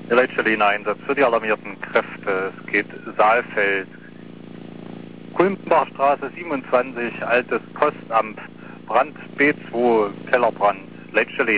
Der Leitstelle-Einsatz für die alarmierten Kräfte. Es geht Saalfeld. Kulmbachstraße 27, altes Postamt. Brand B2, Kellerbrand. Leitstelle